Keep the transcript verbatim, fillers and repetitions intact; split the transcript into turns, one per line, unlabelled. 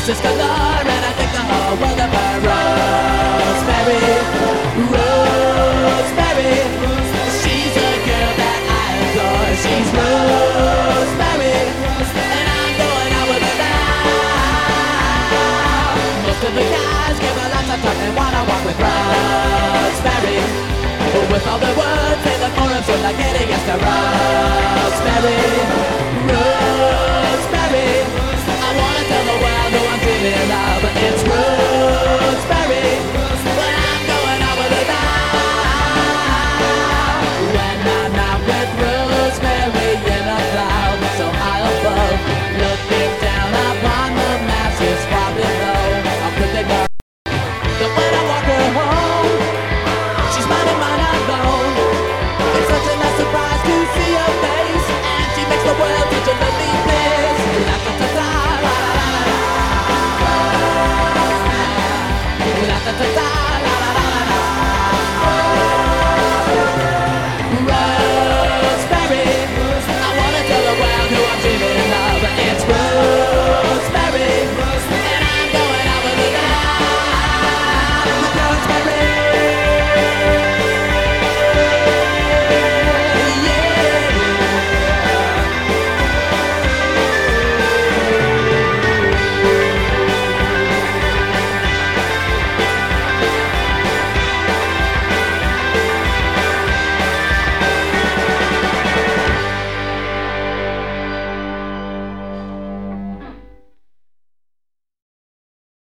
this color, and I think the whole world of her. Rosemary, Rosemary, she's a girl that I adore. She's Rosemary, and I'm going out with her now. Most of the guys give her lots of time and wanna walk with Rosemary, but with all the words in the chorus, you're not getting yes to Rosemary, Rosemary. I wanna tell the world who I'm feeling love, but it's Rosemary. When I'm going out with her now, when I'm out with Rosemary in a cloud so high above, looking down upon the masses far below. How could they know that when I walk her home, she's mine and mine alone? It's such a nice surprise to see her face, and she makes the world such a lovely place. La ta ta ta, la la la la, la ta ta ta.